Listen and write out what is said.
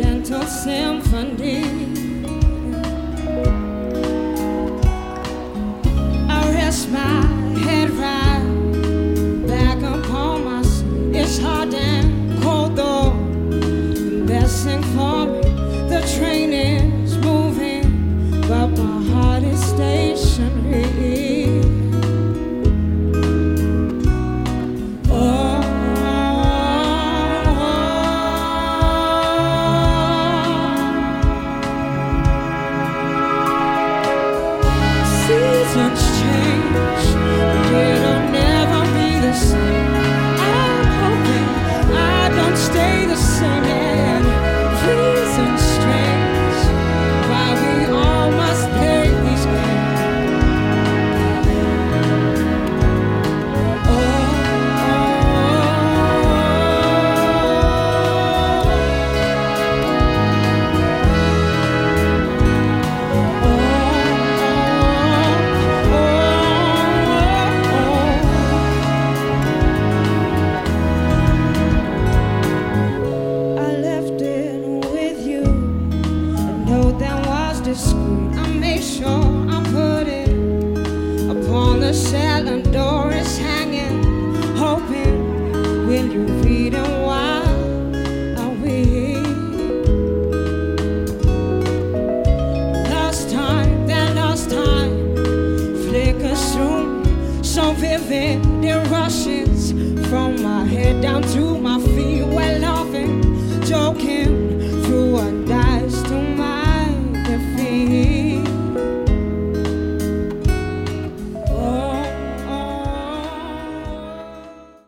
gentle symphony. I rest my head right back upon my seat. It's hard and cold though, the best thing for me. The train is moving, but my heart is stationary. Seasons change, but it'll never be the same. I'm hoping I don't stay the same. And reasons strange why we all must play these games. I made sure I put it upon the cellar door. It's hanging, hoping will you read it?